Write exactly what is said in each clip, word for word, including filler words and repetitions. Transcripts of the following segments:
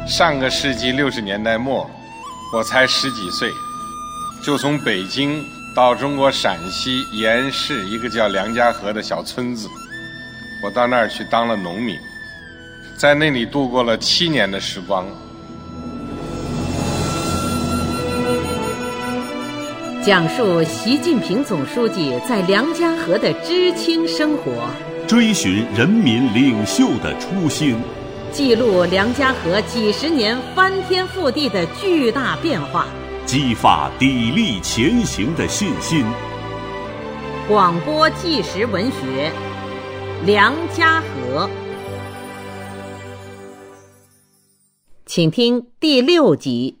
上个世纪六十年代末，我才十几岁，就从北京到中国陕西延市一个叫梁家河的小村子，我到那儿去当了农民，在那里度过了七年的时光。 讲述习近平总书记在梁家河的知青生活， 追寻人民领袖的初心， 记录梁家河几十年翻天覆地的巨大变化， 激发砥砺前行的信心。 广播纪实文学《梁家河》，请听第六集。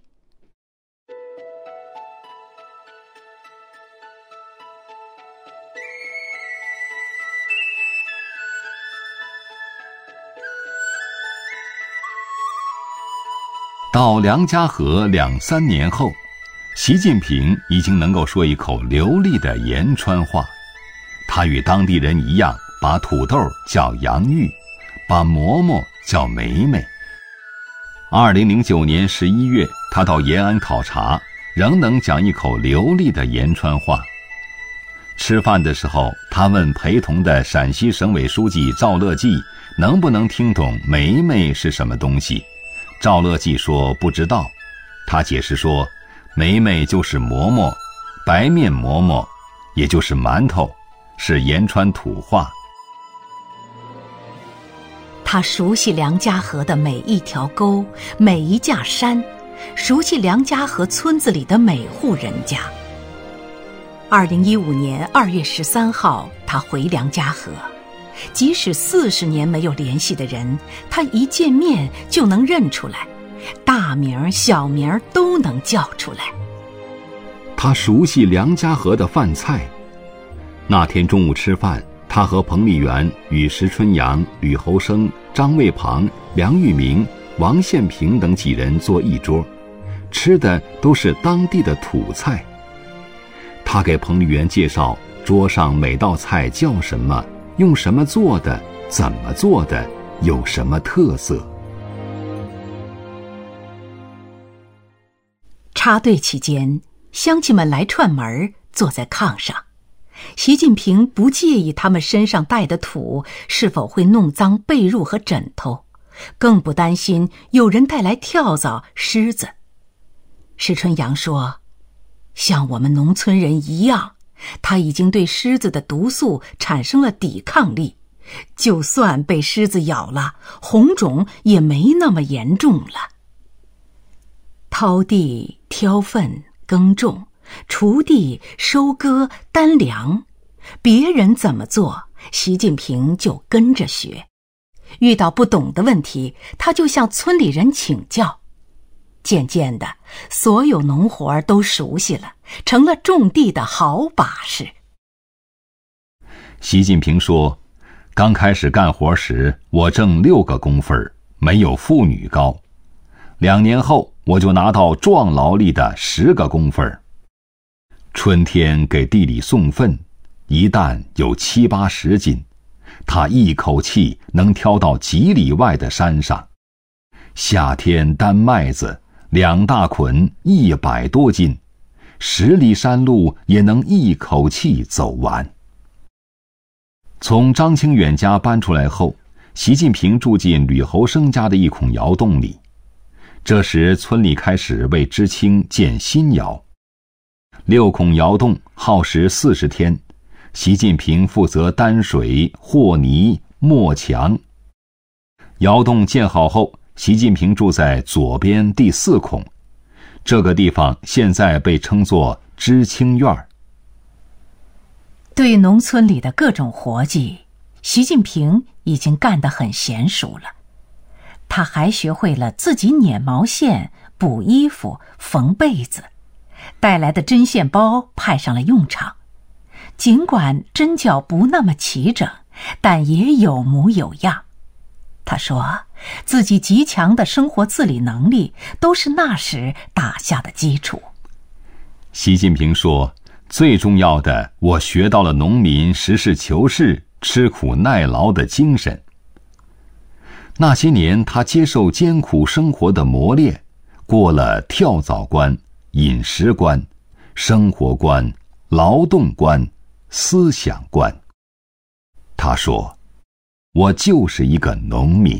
到梁家河两三年后，习近平已经能够说一口流利的延川话。他与当地人一样，把土豆叫洋芋，把馍馍叫梅梅。二零零九年十一月，他到延安考察，仍能讲一口流利的延川话。吃饭的时候，他问陪同的陕西省委书记赵乐际能不能听懂梅梅是什么东西。赵乐际说不知道，他解释说，梅梅就是馍馍，白面馍馍，也就是馒头，是延川土话。 他熟悉梁家河的每一条沟，每一架山，熟悉梁家河村子里的每户人家。二零一五年二月十三号，他回梁家河。即使四十年没有联系的人，他一见面就能认出来，大名小名都能叫出来。 他熟悉梁家河的饭菜。那天中午吃饭，他和彭丽媛与石春阳、吕侯生、张卫庞、梁玉明、王献平等几人坐一桌，吃的都是当地的土菜。他给彭丽媛介绍桌上每道菜叫什么，用什么做的，怎么做的，有什么特色。 插队期间，乡亲们来串门，坐在炕上。习近平不介意他们身上带的土是否会弄脏被褥和枕头，更不担心有人带来跳蚤、虱子。石春阳说，像我们农村人一样，他已经对虱子的毒素产生了抵抗力，就算被虱子咬了，红肿也没那么严重了。掏地、挑粪、耕种、锄地、收割、担粮，别人怎么做，习近平就跟着学。遇到不懂的问题，他就向村里人请教。渐渐的，所有农活都熟悉了，成了种地的好把式。 习近平说，刚开始干活时，我挣六个工分，没有妇女高。两年后，我就拿到壮劳力的十个工分。春天给地里送粪，一担有七八十斤，他一口气能挑到几里外的山上。夏天担麦子，两大捆一百多斤，十里山路也能一口气走完。从张清远家搬出来后，习近平住进吕侯生家的一孔窑洞里。这时村里开始为知青建新窑。六孔窑洞耗时四十天，习近平负责担水、和泥、磨墙。窑洞建好后，习近平住在左边第四孔，这个地方现在被称作知青院。 对农村里的各种活计，习近平已经干得很娴熟了。他还学会了自己捻毛线、补衣服、缝被子，带来的针线包派上了用场。尽管针脚不那么齐整，但也有模有样。他说，自己极强的生活自理能力都是那时打下的基础。 习近平说，最重要的，我学到了农民实事求是、吃苦耐劳的精神。 那些年他接受艰苦生活的磨练，过了跳蚤关、饮食关、生活关、劳动关、思想关。他说，我就是一个农民。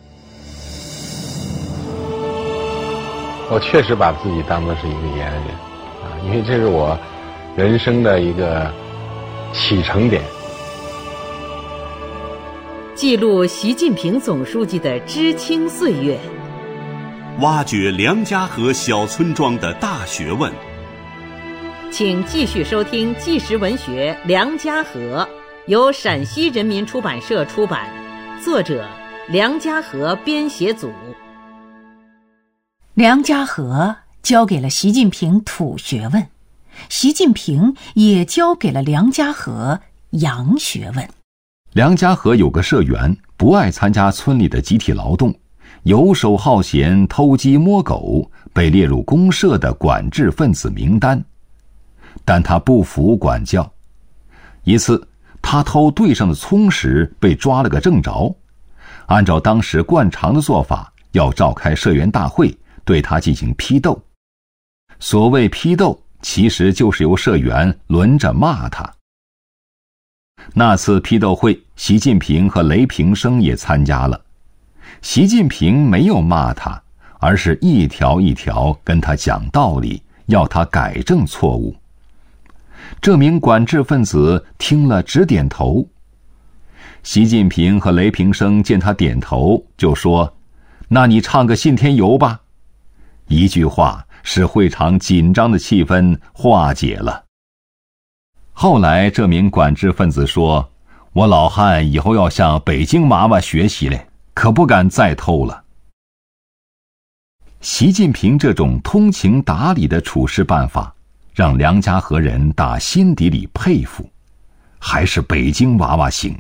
我确实把自己当作是一个盐人啊，因为这是我人生的一个启程点。 记录习近平总书记的知青岁月， 挖掘梁家河小村庄的大学问。 请继续收听纪实文学《梁家河》，由陕西人民出版社出版，作者梁家河编写组。 梁家河教给了习近平土学问，习近平也教给了梁家河洋学问。 梁家河有个社员不爱参加村里的集体劳动，游手好闲、偷鸡摸狗，被列入公社的管制分子名单。但他不服管教，一次他偷队上的葱时被抓了个正着，按照当时惯常的做法，要召开社员大会，对他进行批斗。所谓批斗，其实就是由社员轮着骂他。那次批斗会，习近平和雷平生也参加了。习近平没有骂他，而是一条一条跟他讲道理，要他改正错误。这名管制分子听了直点头。习近平和雷平生见他点头，就说：“那你唱个信天游吧。”一句话使会场紧张的气氛化解了。后来这名管制分子说，我老汉以后要向北京娃娃学习嘞，可不敢再偷了。习近平这种通情达理的处事办法，让梁家河人打心底里佩服，还是北京娃娃行。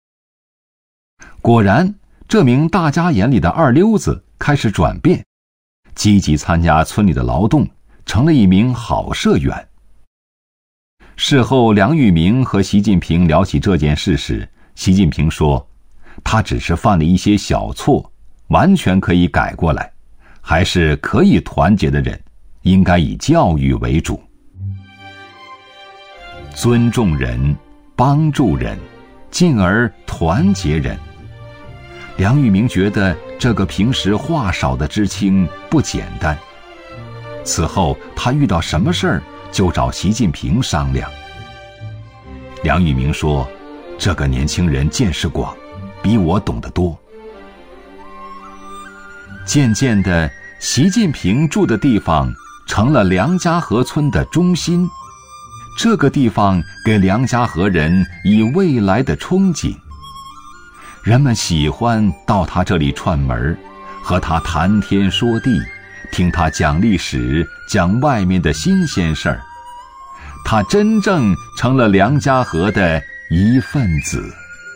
果然，这名大家眼里的二溜子开始转变，积极参加村里的劳动，成了一名好社员。事后梁玉明和习近平聊起这件事时，习近平说，他只是犯了一些小错，完全可以改过来，还是可以团结的人，应该以教育为主。尊重人，帮助人，进而团结人。梁玉明觉得这个平时话少的知青不简单。此后他遇到什么事儿就找习近平商量。梁玉明说，这个年轻人见识广，比我懂得多。渐渐的，习近平住的地方成了梁家河村的中心，这个地方给梁家河人以未来的憧憬。人们喜欢到他这里串门，和他谈天说地，听他讲历史，讲外面的新鲜事儿。他真正成了梁家河的一份子。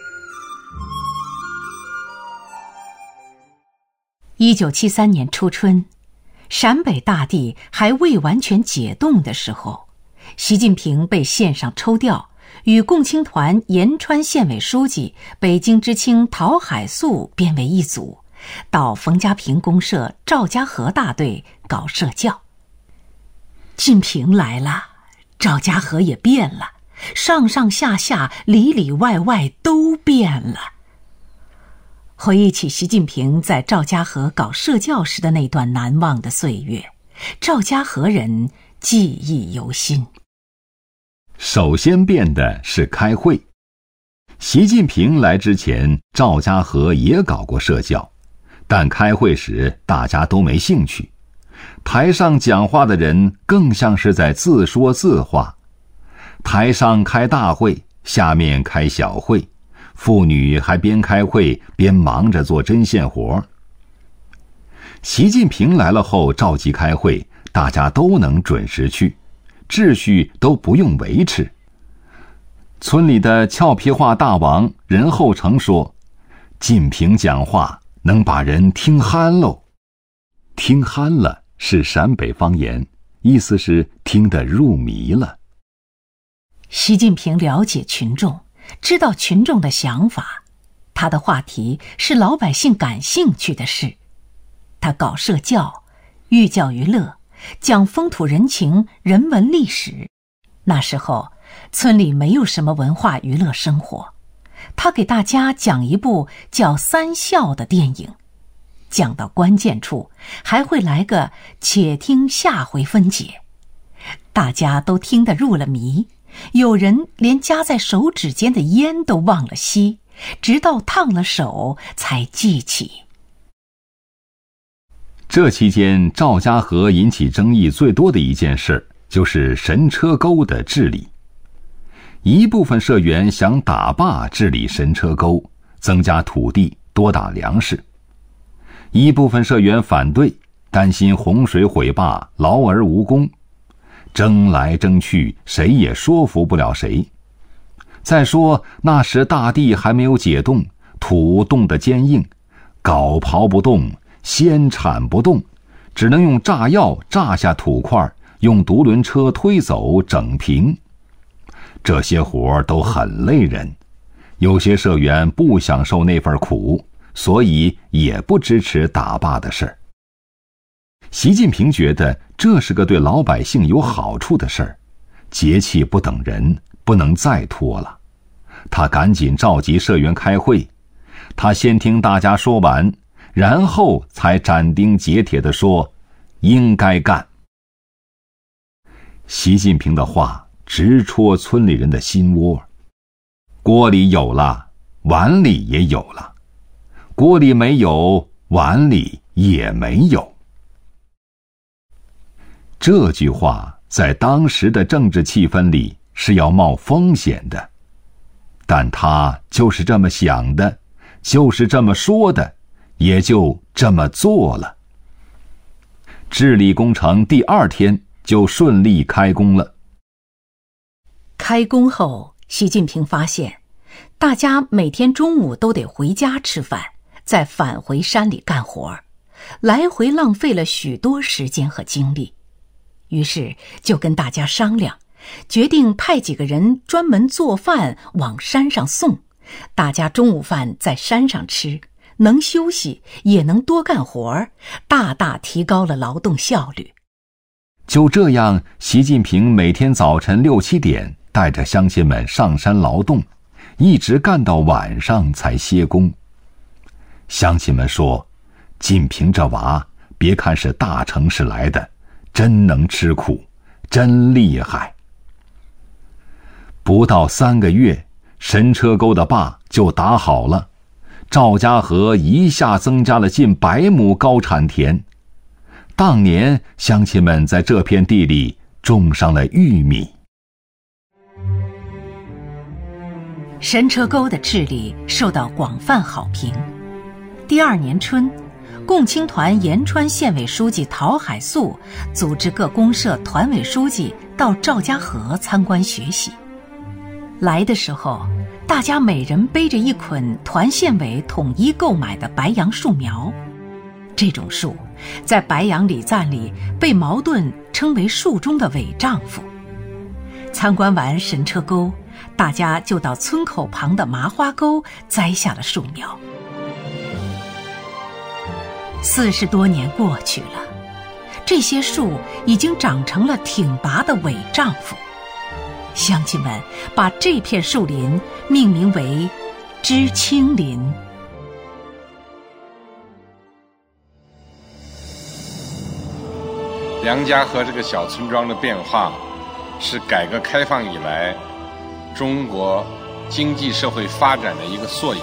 一九七三年初春，陕北大地还未完全解冻的时候，习近平被县上抽调，与共青团延川县委书记、北京知青陶海素编为一组，到冯家坪公社赵家河大队搞社教。近平来了，赵家河也变了，上上下下里里外外都变了。回忆起习近平在赵家河搞社教时的那段难忘的岁月，赵家河人记忆犹新。 首先变的是开会。习近平来之前，赵家河也搞过社教，但开会时大家都没兴趣。台上讲话的人更像是在自说自话。台上开大会，下面开小会，妇女还边开会边忙着做针线活。习近平来了后召集开会，大家都能准时去，秩序都不用维持。村里的俏皮话大王任厚成说，近平讲话能把人听憨喽。听憨了是陕北方言，意思是听得入迷了。 习近平了解群众，知道群众的想法，他他的话题是老百姓感兴趣的事。他搞社教，寓教于乐，讲风土人情、人文历史。那时候村里没有什么文化娱乐生活，他给大家讲一部叫《三笑》的电影，讲到关键处还会来个且听下回分解。大家都听得入了迷，有人连夹在手指间的烟都忘了吸，直到烫了手才记起。 这期间，赵家河引起争议最多的一件事就是神车沟的治理。一部分社员想打坝治理神车沟，增加土地，多打粮食；一部分社员反对，担心洪水毁坝，劳而无功。争来争去，谁也说服不了谁。再说那时大地还没有解冻，土冻得坚硬，镐刨不动，先铲不动，只能用炸药炸下土块，用独轮车推走整平。这些活都很累人，有些社员不享受那份苦，所以也不支持打坝的事儿。习近平觉得这是个对老百姓有好处的事儿，节气不等人，不能再拖了。他赶紧召集社员开会，他先听大家说完，然后才斩钉截铁地说应该干。习近平的话直戳村里人的心窝。锅里有了，碗里也有了；锅里没有，碗里也没有。这句话在当时的政治气氛里是要冒风险的，但他就是这么想的，就是这么说的，也就这么做了。治理工程第二天就顺利开工了。 开工后，习近平发现，大家每天中午都得回家吃饭，再返回山里干活，来回浪费了许多时间和精力。于是就跟大家商量，决定派几个人专门做饭往山上送，大家中午饭在山上吃，能休息也能多干活，大大提高了劳动效率。 就这样，习近平每天早晨六七点带着乡亲们上山劳动，一直干到晚上才歇工。乡亲们说，近平这娃别看是大城市来的，真能吃苦，真厉害。不到三个月，神车沟的坝就打好了，赵家河一下增加了近百亩高产田。当年乡亲们在这片地里种上了玉米。 神车沟的治理受到广泛好评。第二年春，共青团延川县委书记陶海素组织各公社团委书记到赵家河参观学习。来的时候，大家每人背着一捆团县委统一购买的白杨树苗。这种树在白杨礼赞里被茅盾称为树中的伪丈夫。参观完神车沟，大家就到村口旁的麻花沟栽下了树苗。四十多年过去了，这些树已经长成了挺拔的伪丈夫。乡亲们把这片树林命名为知青林。 梁家河这个小村庄的变化，是改革开放以来中国经济社会发展的一个缩影。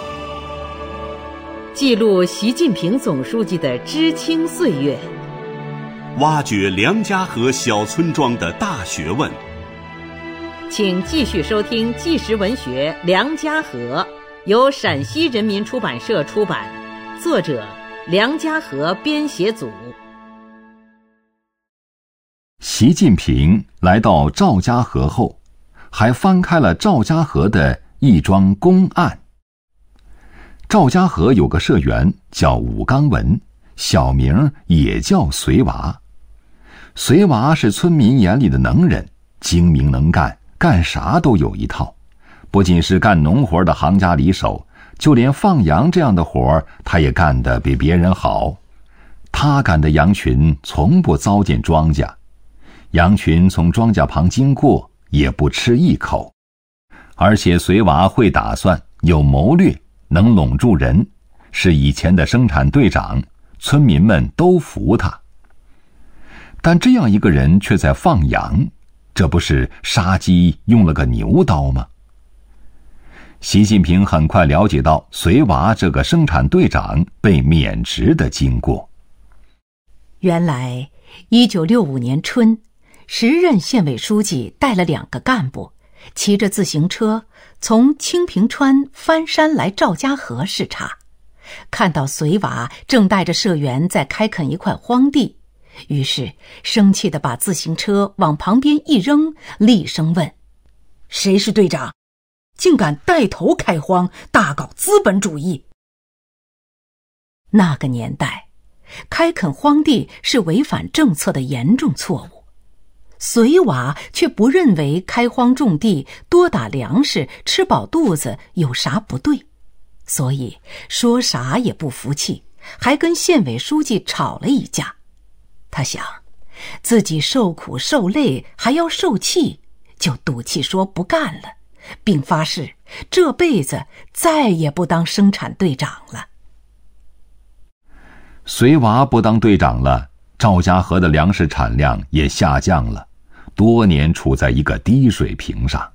记录习近平总书记的知青岁月， 挖掘梁家河小村庄的大学问。 请继续收听纪实文学《梁家河》，由陕西人民出版社出版，作者梁家河编写组。 习近平来到赵家河后，还翻开了赵家河的一桩公案。赵家河有个社员叫武刚文，小名也叫随娃。随娃是村民眼里的能人，精明能干，干啥都有一套。不仅是干农活的行家里手， 就连放羊这样的活儿，他也干得比别人好。他赶的羊群从不糟践庄稼，羊群从庄稼旁经过也不吃一口。而且随娃会打算，有谋略，能拢住人，是以前的生产队长，村民们都服他。但这样一个人却在放羊，这不是杀鸡用了个牛刀吗？习近平很快了解到随娃这个生产队长被免职的经过。 原来一九六五年春，时任县委书记带了两个干部，骑着自行车从清平川翻山来赵家河视察，看到随娃正带着社员在开垦一块荒地，于是生气地把自行车往旁边一扔，厉声问：谁是队长？竟敢带头开荒，大搞资本主义！那个年代，开垦荒地是违反政策的严重错误，随娃却不认为开荒种地多打粮食吃饱肚子有啥不对，所以说啥也不服气，还跟县委书记吵了一架。他想，自己受苦受累还要受气，就赌气说不干了，并发誓这辈子再也不当生产队长了。 随娃不当队长了，赵家河的粮食产量也下降了，多年处在一个低水平上。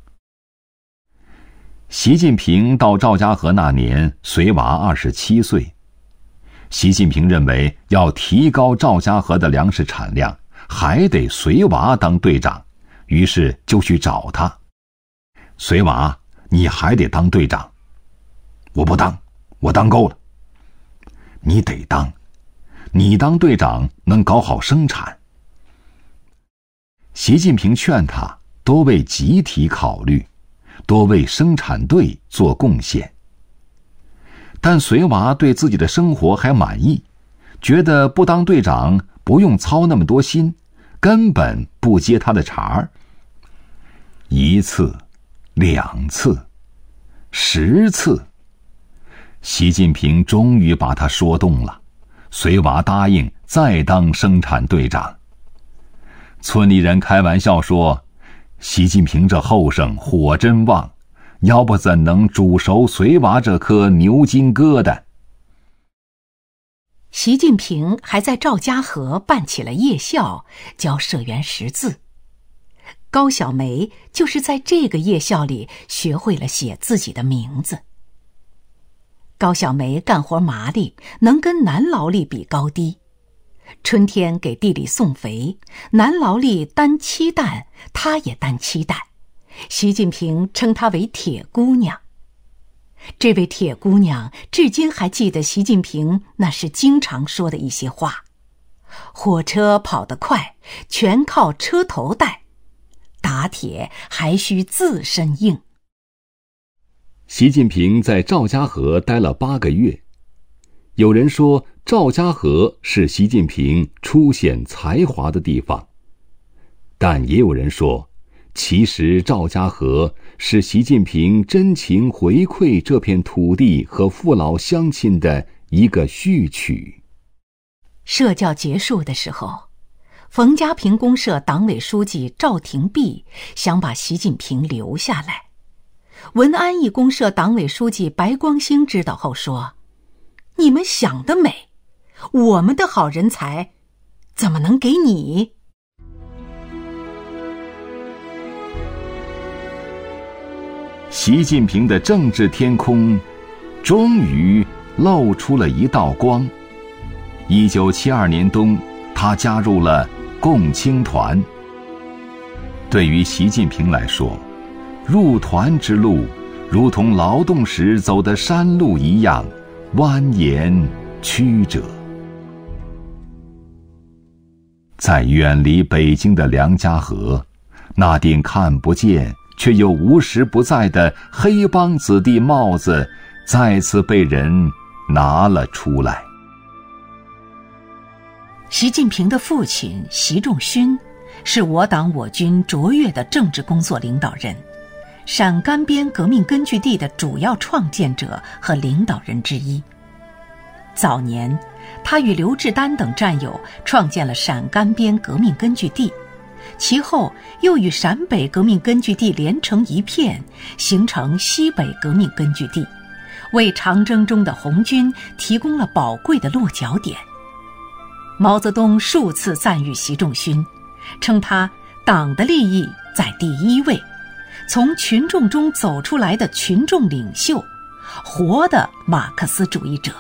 习近平到赵家河那年，随娃二十七岁。习近平认为要提高赵家河的粮食产量，还得随娃当队长，于是就去找他。随娃，你还得当队长。我不当，我当够了。你得当，你当队长能搞好生产。习近平劝他多为集体考虑，多为生产队做贡献。但随娃对自己的生活还满意，觉得不当队长不用操那么多心，根本不接他的茬儿。一次，两次，十次，习近平终于把他说动了，随娃答应再当生产队长。村里人开玩笑说，习近平这后生火真旺，要不怎能煮熟随娃这颗牛筋疙瘩。 习近平还在赵家河办起了夜校，教社员识字。高小梅就是在这个夜校里学会了写自己的名字。高小梅干活麻利，能跟男劳力比高低。春天给地里送肥，男劳力担七担，她也担七担。习近平称她为铁姑娘。这位铁姑娘至今还记得习近平那时经常说的一些话：火车跑得快，全靠车头带；打铁还需自身硬。 习近平在赵家河待了八个月。有人说赵家河是习近平初显才华的地方，但也有人说，其实赵家河是习近平真情回馈这片土地和父老乡亲的一个序曲。 社教结束的时候，冯家坪公社党委书记赵廷弼想把习近平留下来。文安义公社党委书记白光兴知道后说：你们想得美，我们的好人才怎么能给你？ 习近平的政治天空终于露出了一道光。一九七二年冬，他加入了共青团。对于习近平来说，入团之路如同劳动时走的山路一样蜿蜒曲折。在远离北京的梁家河，那顶看不见却又无时不在的黑帮子弟帽子再次被人拿了出来。 习近平的父亲习仲勋是我党我军卓越的政治工作领导人， 陕甘边革命根据地的主要创建者和领导人之一。早年，他与刘志丹等战友创建了陕甘边革命根据地，其后又与陕北革命根据地连成一片，形成西北革命根据地，为长征中的红军提供了宝贵的落脚点。毛泽东数次赞誉习仲勋，称他党的利益在第一位，从群众中走出来的群众领袖，活的马克思主义者。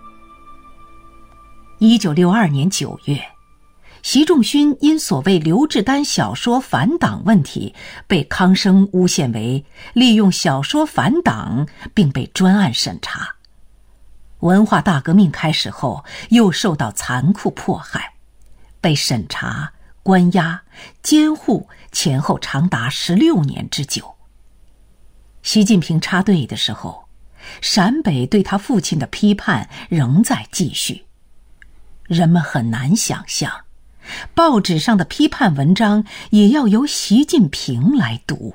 一九六二年九月，习仲勋因所谓刘志丹小说反党问题，被康生诬陷为利用小说反党，并被专案审查。文化大革命开始后，又受到残酷迫害，被审查、关押、监护，前后长达十六年之久。习近平插队的时候，陕北对他父亲的批判仍在继续。人们很难想象，报纸上的批判文章也要由习近平来读。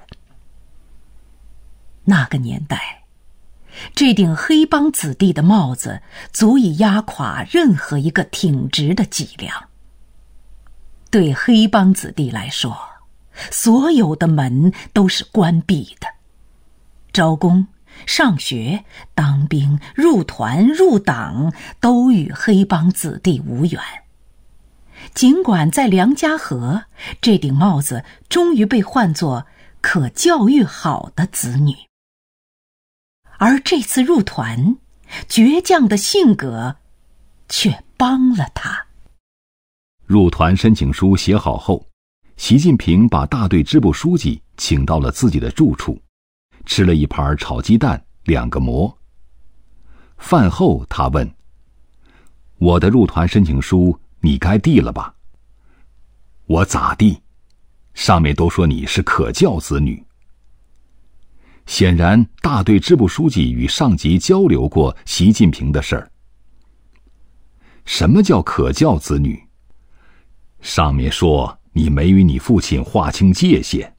那个年代，这顶黑帮子弟的帽子足以压垮任何一个挺直的脊梁。对黑帮子弟来说，所有的门都是关闭的。招工、上学、当兵、入团、入党，都与黑帮子弟无缘。尽管在梁家河，这顶帽子终于被唤作可教育好的子女。而这次入团，倔强的性格却帮了他。 入团申请书写好后，习近平把大队支部书记请到了自己的住处，吃了一盘炒鸡蛋，两个馍。饭后他问：我的入团申请书你该递了吧？我咋递？上面都说你是可教子女。显然大队支部书记与上级交流过习近平的事儿。什么叫可教子女？上面说你没与你父亲划清界限。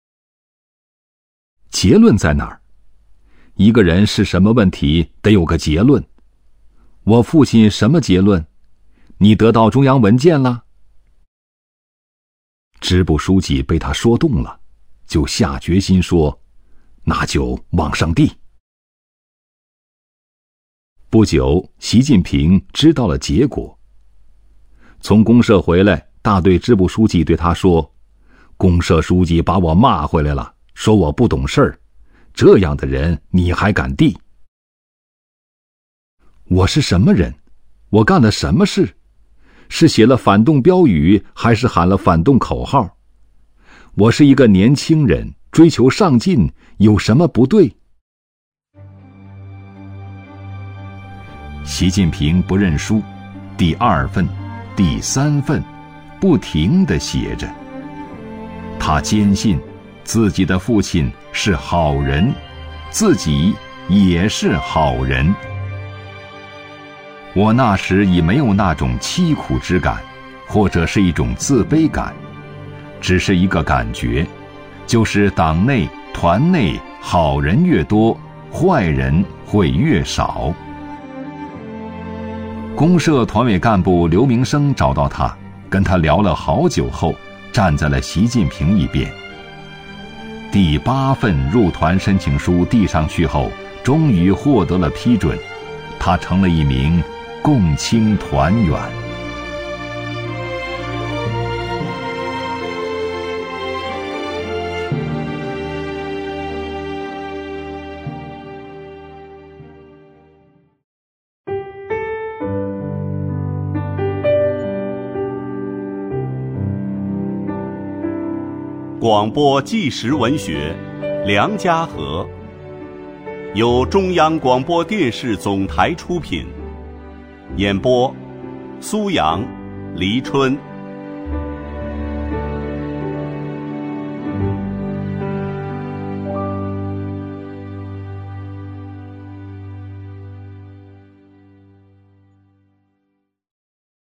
结论在哪儿？一个人是什么问题得有个结论。我父亲什么结论？你得到中央文件了？支部书记被他说动了，就下决心说，那就往上递。不久，习近平知道了结果。从公社回来，大队支部书记对他说，公社书记把我骂回来了，说我不懂事儿，这样的人你还敢递？我是什么人？我干了什么事？是写了反动标语，还是喊了反动口号？我是一个年轻人，追求上进，有什么不对？习近平不认输，第二份、第三份，不停地写着。他坚信自己的父亲是好人，自己也是好人。我那时已没有那种凄苦之感，或者是一种自卑感，只是一个感觉，就是党内、团内好人越多，坏人会越少。公社团委干部刘明生找到他，跟他聊了好久后，站在了习近平一边。第八份入团申请书递上去后，终于获得了批准，他成了一名共青团员。 广播纪实文学《梁家河》，由中央广播电视总台出品，演播苏阳、黎春。